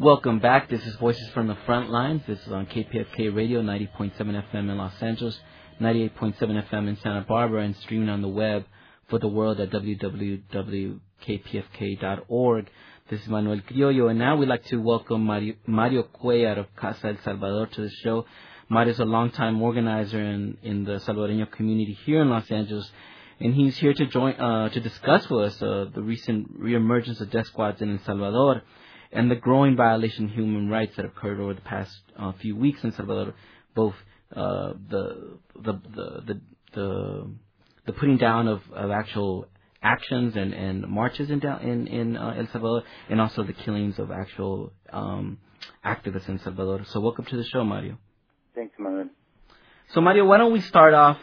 Welcome back. This is Voices from the Front Lines. This is on KPFK Radio, 90.7 FM in Los Angeles, 98.7 FM in Santa Barbara, and streaming on the web for the world at www.kpfk.org. This is Manuel Criollo, and now we'd like to welcome Mario Cuellar of Casa El Salvador to the show. Mario is a longtime organizer in the Salvadoreño community here in Los Angeles, and he's here to discuss with us the recent reemergence of death squads in El Salvador and the growing violation of human rights that occurred over the past few weeks in Salvador, both the putting down of actual actions and marches in El Salvador, and also the killings of actual activists in Salvador. So welcome to the show, Mario. Thanks, Manuel. So, Mario, why don't we start off,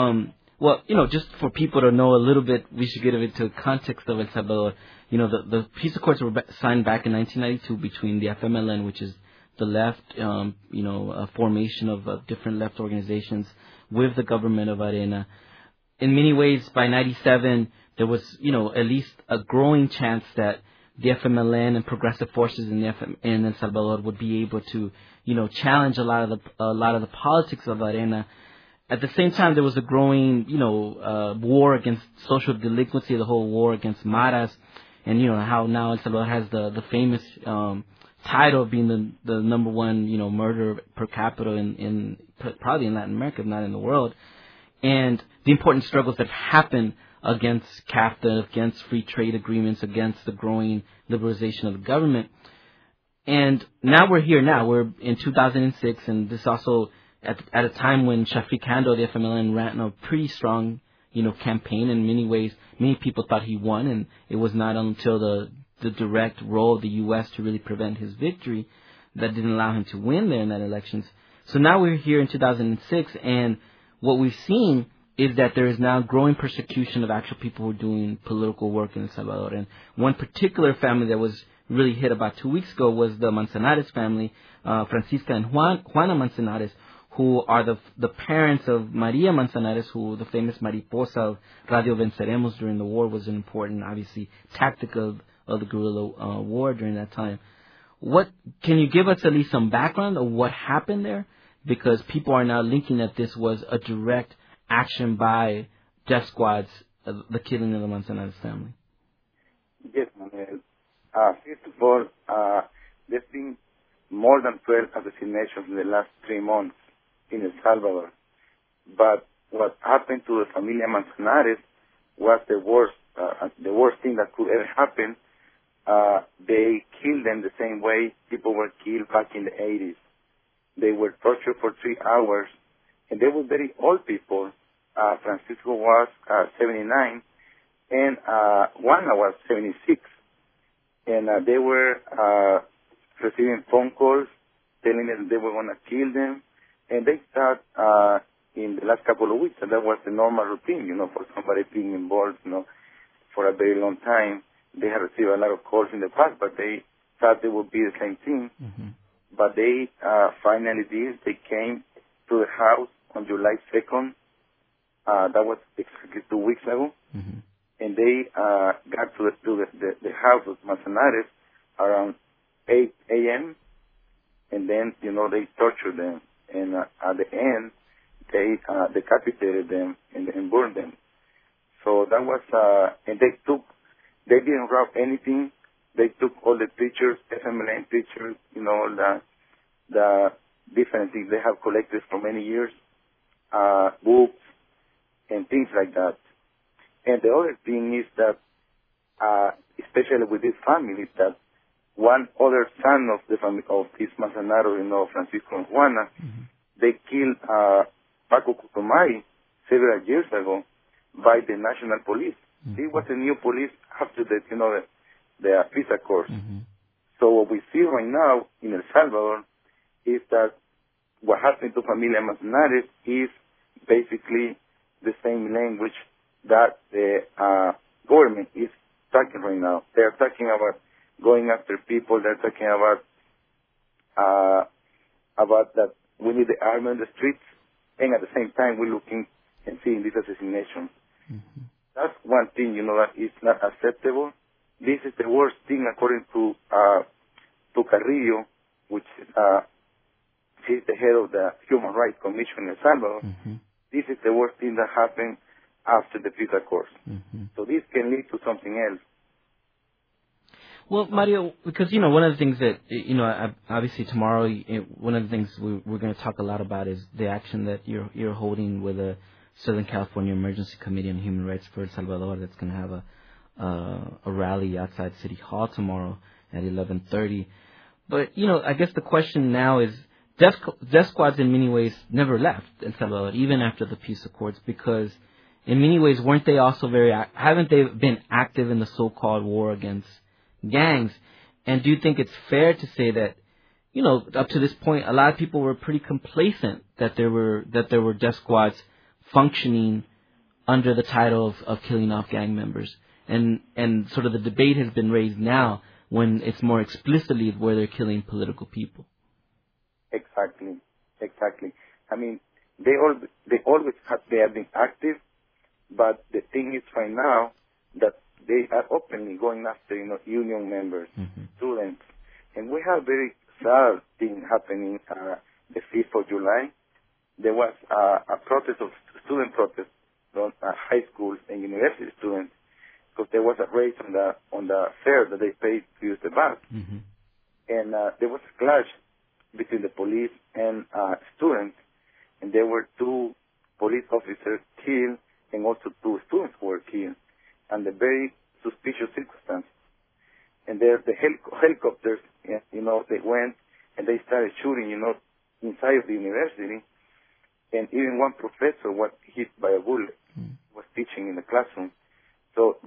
just for people to know a little bit, we should get into context of El Salvador. The peace accords were signed back in 1992 between the FMLN, which is the left, a formation of different left organizations, with the government of Arena. In many ways, by 97, there was, at least a growing chance that the FMLN and progressive forces in El Salvador would be able to, challenge a lot of the politics of Arena. At the same time, there was a growing, war against social delinquency, the whole war against maras, and how now El Salvador has the famous title of being the number one, murder per capita in probably in Latin America, if not in the world, and the important struggles that happen against CAFTA, against free trade agreements, against the growing liberalization of the government. And now we're here. Now we're in 2006, and this also at a time when Shafiq Hando, the FMLN, ran a pretty strong, campaign. In many ways, many people thought he won, and it was not until the direct role of the U.S. to really prevent his victory that didn't allow him to win there in that elections. So now we're here in 2006, and what we've seen is that there is now growing persecution of actual people who are doing political work in El Salvador. And one particular family that was really hit about 2 weeks ago was the Manzanares family, Francisca and Juana Manzanares, who are the parents of Maria Manzanares, who the famous Mariposa of Radio Venceremos during the war was an important, obviously, tactic of the guerrilla war during that time. Can you give us at least some background of what happened there? Because people are now linking that this was a direct action by death squads, the killing of the Manzanares family. Yes, Manuel. First of all, there's been more than 12 assassinations in the last 3 months in El Salvador. But what happened to the Familia Manzanares was the worst thing that could ever happen. They killed them the same way people were killed back in the 80s. They were tortured for 3 hours, and they were very old people. Francisco was 79, and Juana was 76. And they were receiving phone calls telling them they were going to kill them. And they start in the last couple of weeks, and that was the normal routine, for somebody being involved, for a very long time. They had received a lot of calls in the past, but they thought they would be the same thing. Mm-hmm. But they finally did. They came to the house on July 2nd. That was exactly 2 weeks ago. Mm-hmm. And they got to the house of Manzanares around 8 a.m. And then, they tortured them. And at the end, they decapitated them and burned them. So that was, and they didn't rob anything. They took all the pictures, FMLN pictures, all the different things they have collected for many years, books, and things like that. And the other thing is that, especially with this family, that one other son of the family of this Manzanaro, Francisco and Juana, mm-hmm. They killed Paco Cutomari several years ago by the national police. Mm-hmm. It was a new police after the peace accords. Mm-hmm. So what we see right now in El Salvador is that what happened to Familia Manzanares is basically the same language that the government is talking right now. They are talking about going after people. They're talking about that we need the army on the streets, and at the same time we're looking and seeing these assassinations. Mm-hmm. That's one thing, that is not acceptable. This is the worst thing according to to Carrillo, which is she's the head of the Human Rights Commission in El Salvador. This is the worst thing that happened after the peace accords. So this can lead to something else. Well, Mario, because, one of the things that, obviously tomorrow, one of the things we're going to talk a lot about is the action that you're holding with the Southern California Emergency Committee on Human Rights for El Salvador that's going to have a rally outside City Hall tomorrow at 11:30. But, I guess the question now is, death squads in many ways never left El Salvador, even after the peace accords, because in many ways, weren't they also haven't they been active in the so-called war against gangs? And do you think it's fair to say that, up to this point, a lot of people were pretty complacent that there were death squads functioning under the title of killing off gang members, and sort of the debate has been raised now when it's more explicitly where they're killing political people? Exactly. I mean, they have been active, but the thing is right now that they are openly going after, union members, students. And we have very sad thing happening the 5th of July. There was a student protest on high schools and university students, because there was a race on the fare that they paid to use the bus. And there was a clash between the police and students, and there were 2 police officers killed and also 2 students who were killed under very suspicious circumstances. And there, the helicopters, they went and they started shooting, inside of the university. And even one professor was hit by a bullet, was teaching in the classroom. So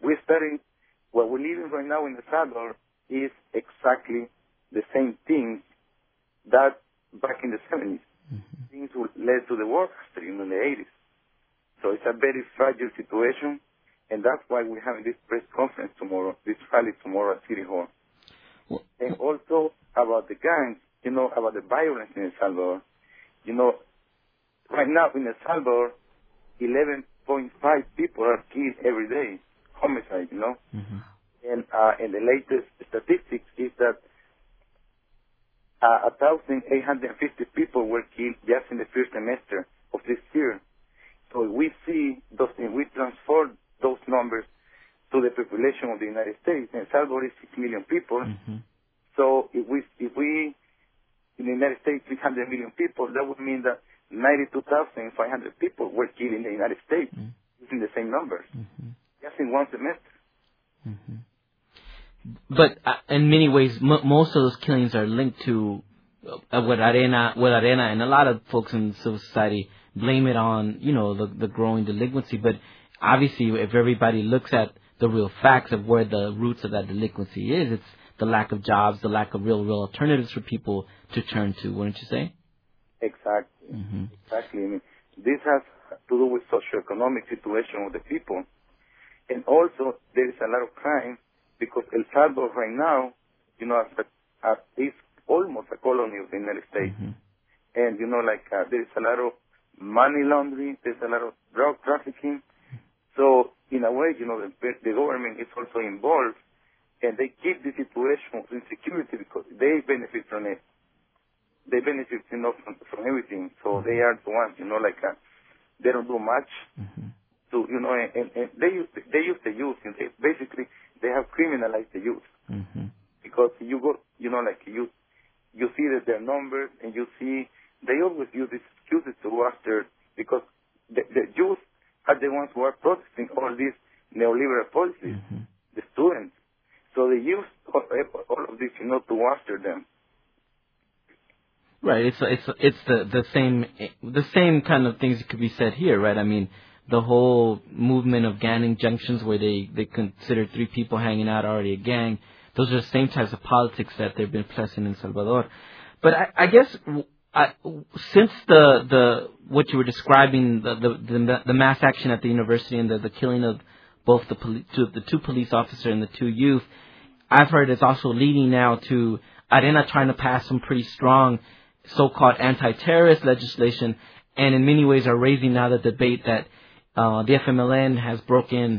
what we're living right now in El Salvador is exactly the same thing that back in the 70s. Things led to the war after, in the 80s. So it's a very fragile situation, and that's why we're having this press conference tomorrow, this rally tomorrow at City Hall. And also about the gangs, about the violence in El Salvador. Right now in El Salvador, 11.5 people are killed every day, homicide, And the latest statistics is that 1,850 people were killed just in the first semester of this year. So we see those things, we transfer those numbers to the population of the United States. El Salvador is 6 million people. So if we in the United States 300 million people, that would mean that 92,500 people were killed in the United States using the same numbers, just in one semester. But in many ways, most of those killings are linked to what Arena, and a lot of folks in civil society blame it on, the growing delinquency. But obviously, if everybody looks at the real facts of where the roots of that delinquency is, it's the lack of jobs, the lack of real alternatives for people to turn to, wouldn't you say? Exactly. Exactly. I mean, this has to do with socioeconomic situation of the people. And also, there is a lot of crime, because El Salvador right now, is almost a colony of the United States. And, there is a lot of money laundering, there's a lot of drug trafficking. So, in a way, the government is also involved, and they keep the situation of insecurity because they benefit from it. They benefit, from everything. So they are the ones, they don't do much. So, and they use the youth. Basically, they have criminalized the youth. Because you go, you see that their numbers, and you see, they always use these excuses to go after, because the youth are the ones who are protesting all these neoliberal policies, the students. So they use all of this, to go after them. Right. It's the same kind of things that could be said here, right? I mean, the whole movement of gang injunctions where they consider 3 people hanging out already a gang. Those are the same types of politics that they've been pressing in Salvador. But I guess since the what you were describing, the mass action at the university and the killing of both the 2 police officers and the 2 youth, I've heard it's also leading now to Arena trying to pass some pretty strong so-called anti-terrorist legislation, and in many ways are raising now the debate that the FMLN has broken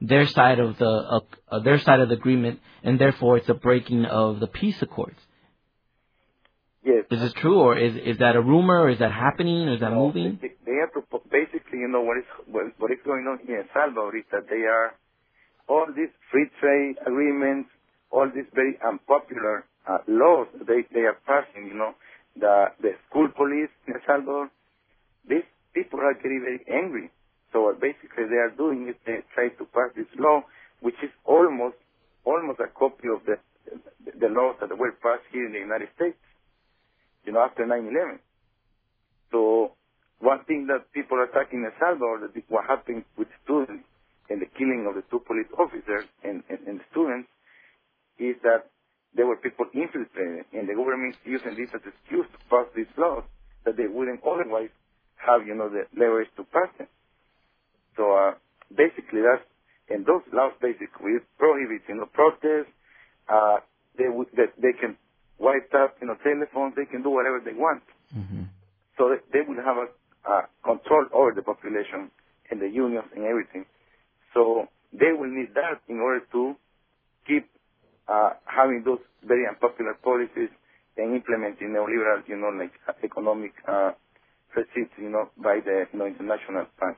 their side of the agreement, and therefore it's a breaking of the peace accords. Yes. Is this true, or is that a rumor, or is that happening, or is that moving? They have to basically, what is going on here in El Salvador is that they are all these free trade agreements, all these very unpopular laws they are passing. The school police in El Salvador, these people are getting very angry. So what basically they are doing is they try to pass this law, which is almost a copy of the laws that were passed here in the United States, after 9/11. So one thing that people are talking in El Salvador, that what happened with students and the killing of the 2 police officers and students, is that there were people infiltrated, and the government using this as an excuse to pass these laws that they wouldn't otherwise have, the leverage to pass them. So basically and those laws basically prohibit, protests. They can wipe up, telephones. They can do whatever they want. Mm-hmm. So they will have a control over the population and the unions and everything. So they will need that in order to keep having those very unpopular policies and implementing neoliberal, economic receipts, by the International Bank.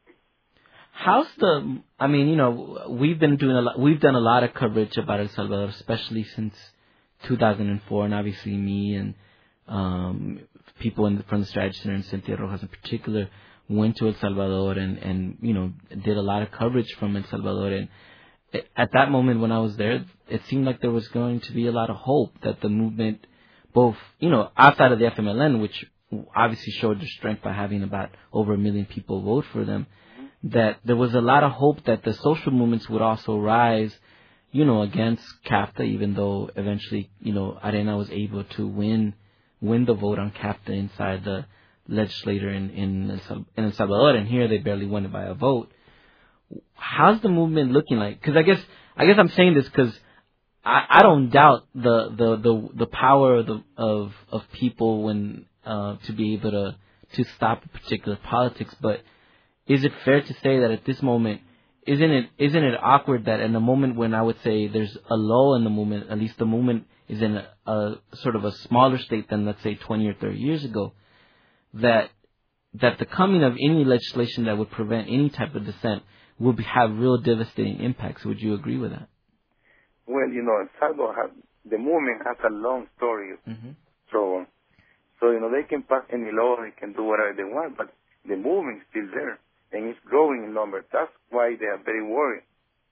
We've done a lot of coverage about El Salvador, especially since 2004, and obviously me and people from the Strategy Center and Cynthia Rojas in particular went to El Salvador and did a lot of coverage from El Salvador. And at that moment when I was there, it seemed like there was going to be a lot of hope that the movement, both, outside of the FMLN, which obviously showed their strength by having about over 1 million people vote for them, that there was a lot of hope that the social movements would also rise, against CAFTA, even though eventually, Arena was able to win the vote on CAFTA inside the legislature in El Salvador, and here they barely won it by a vote. How's the movement looking like? Because I guess I'm saying this because I don't doubt the power of people when to be able to stop a particular politics, but is it fair to say that at this moment, isn't it awkward that in a moment when I would say there's a lull in the movement, at least the movement is in a sort of a smaller state than, let's say, 20 or 30 years ago, that the coming of any legislation that would prevent any type of dissent will have real devastating impacts? Would you agree with that? Well, El Salvador the movement has a long story. Mm-hmm. So they can pass any law, they can do whatever they want, but the movement is still there, and it's growing in numbers. That's why they are very worried.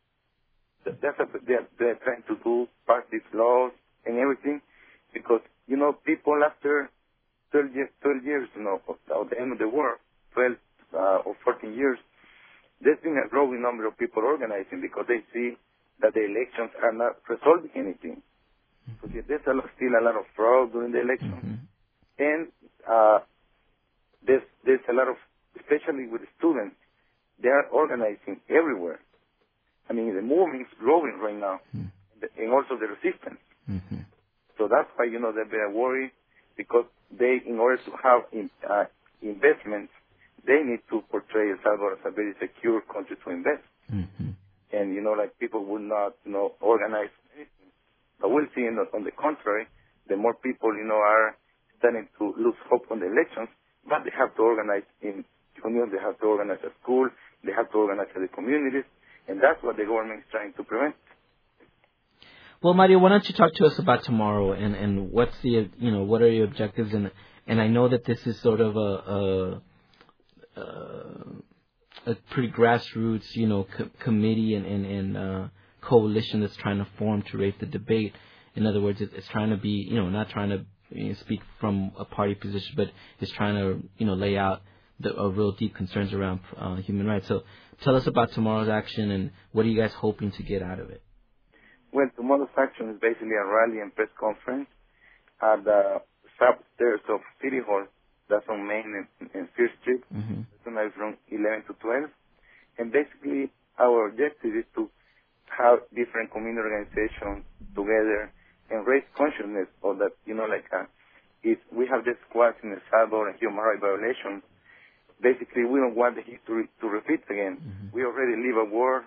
They're trying to pass these laws and everything, because, people after 12 years, of the end of the war, 12 or 14 years, there's been a growing number of people organizing because they see that the elections are not resolving anything. So there's still a lot of fraud during the elections. Mm-hmm. And there's a lot of, especially with the students, they are organizing everywhere. The movement is growing right now, and also the resistance. Mm-hmm. So that's why, they're very worried, because in order to have investments, they need to portray El Salvador as a very secure country to invest. Mm-hmm. And, people will not, organize anything. But we'll see, on the contrary, the more people, are starting to lose hope on the elections, but they have to organize in unions, they have to organize at school, they have to organize at the communities, and that's what the government is trying to prevent. Well, Mario, why don't you talk to us about tomorrow and what's what are your objectives? And I know that this is sort of a pretty grassroots, committee and coalition that's trying to form to raise the debate. In other words, it's trying to be, not trying to speak from a party position, but it's trying to, lay out the real deep concerns around human rights. So tell us about tomorrow's action and what are you guys hoping to get out of it? Well, tomorrow's action is basically a rally and press conference at the upstairs of City Hall. That's on Main and First Street. Mm-hmm. Tonight from 11 to 12. And basically, our objective is to have different community organizations together and raise consciousness of that, if we have this squads in El Salvador and human rights violations, basically we don't want the history to repeat again. Mm-hmm. We already live a war.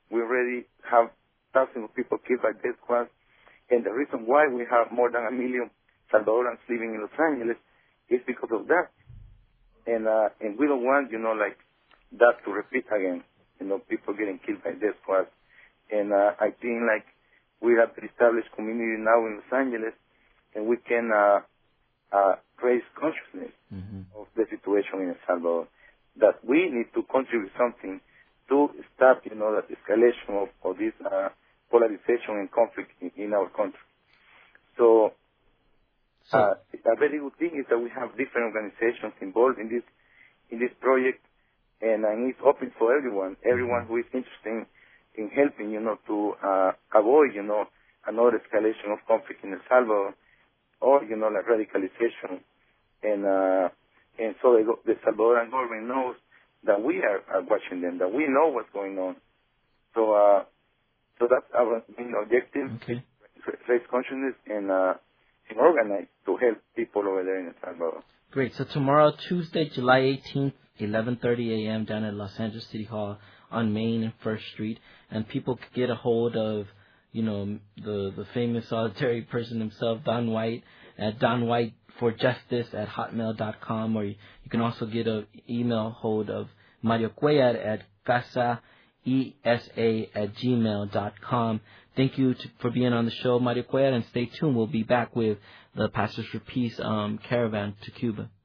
we already have thousands of people killed by death squads. And the reason why we have more than 1 million Salvadorans living in Los Angeles is because of that. And we don't want, like that to repeat again. People getting killed by death squads. And I think like we have an established community now in Los Angeles, and we can raise consciousness of the situation in El Salvador, that we need to contribute something to stop, the escalation of this polarization and conflict in our country. So a very good thing is that we have different organizations involved in this project, and it's open for everyone who is interested in helping, to avoid, another escalation of conflict in El Salvador, or, like radicalization. And so the Salvadoran government knows that we are watching them, that we know what's going on. So that's our main objective, raise consciousness and organize to help people over there in El Salvador. Great. So tomorrow, Tuesday, July 18th, 11:30 a.m. down at Los Angeles City Hall on Main and First Street, and people could get a hold of, the famous solitary person himself, Don White, at donwhiteforjustice@hotmail.com, or you can also get an email hold of Mario Cuellar at casaesa@gmail.com. Thank you for being on the show, Mario Cuellar, and stay tuned. We'll be back with the Pastors for Peace caravan to Cuba.